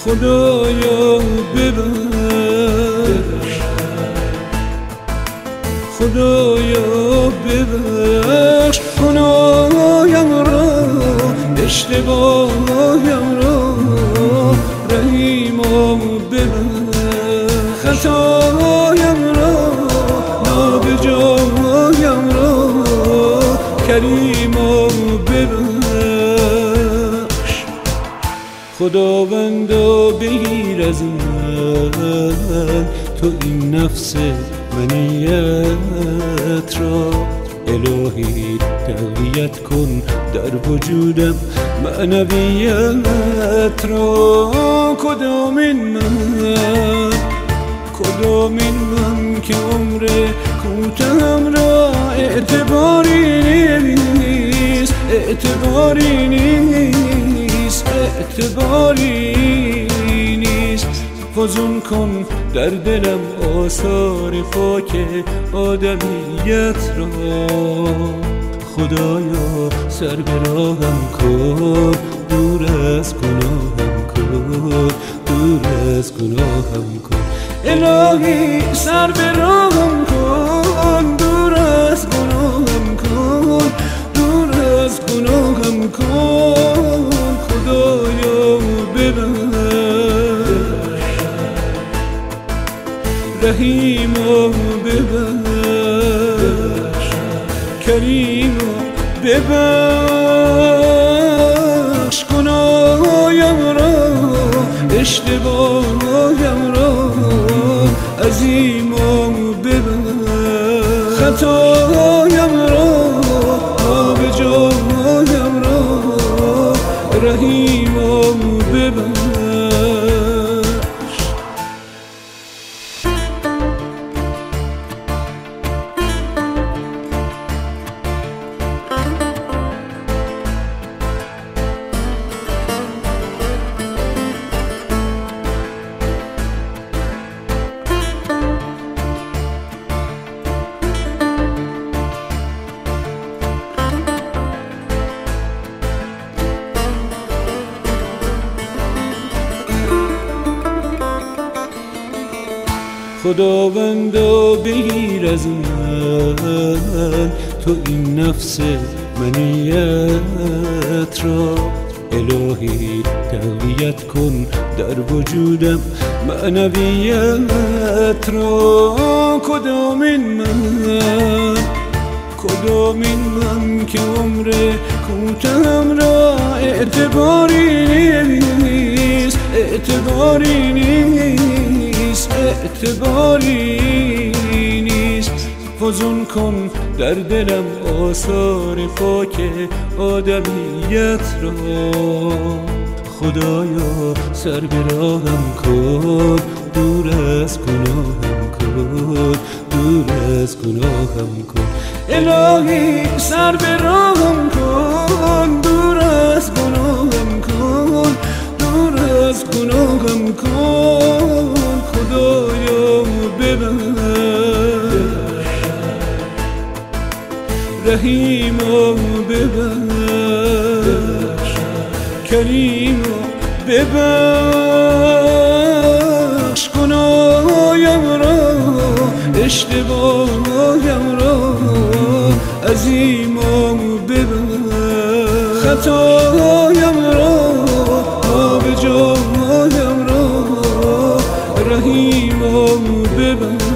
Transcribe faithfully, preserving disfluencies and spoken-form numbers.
خدایا ببخش، خدایا ببخش گناهیم را، اشتباهیم را، رحیما ببخش خطایم را، نابجایم را، کریما ببخش. خداوندا بگیر از من تو این نفس منیت را، الهی تقویت کن در وجودم معنویت را. کدامین من، کدامین من که عمر کوتاهم را اعتباری نیست، اعتباری نیست، اعتباری نیست. فزون کن در دلم آثار خاک آدمیت را. خدایا سر به راهم کن، دور از گناهم کن، دور از گناهم کن. الهی سر به راهم کن، دور از گناهم کن، دور از گناهم کن. خدایا ببخش، رحیما ببخش، کریما ببخش گناهیم را، اشتباهیم را، عظیما ببخش خطایم را، نابجایم را، رحیما ببخش. خداوندا بگیر از من تو این نفس منیت را، الهی تقویت کن در وجودم معنویت را. کدامین من، کدامین من که عمر کوتاهم را اعتباری نیست، اعتباری نیست، اعتباری نیست. فزون کن در دلم آثار خاک آدمیت را. خدایا سر به راهم کن، دور از گناهم کن، دور از گناهم کن. الهی سر به راهم کن، دور از گناهم کن، دور از گناهم کن. خدایا ببخش، رحیما ببخش، کریما ببخش گناهیم را، اشتباهیم را، عظیما ببخش خطایم را، نابجایم را، رحیما ببخش.